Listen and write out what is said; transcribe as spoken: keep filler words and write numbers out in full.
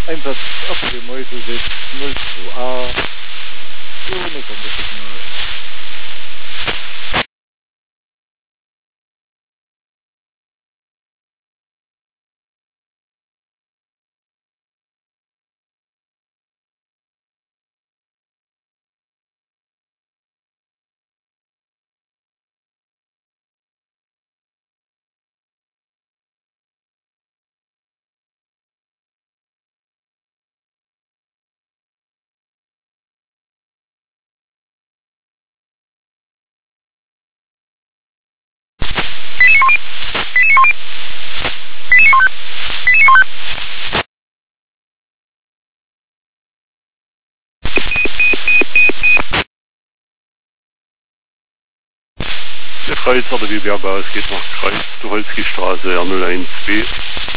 Einsatz auf dem Mäusesitz null zwei A ohne Sondersignal. Der Kreis oder die Werbeaus geht nach Kreis, Tucholsky Straße R null eins B.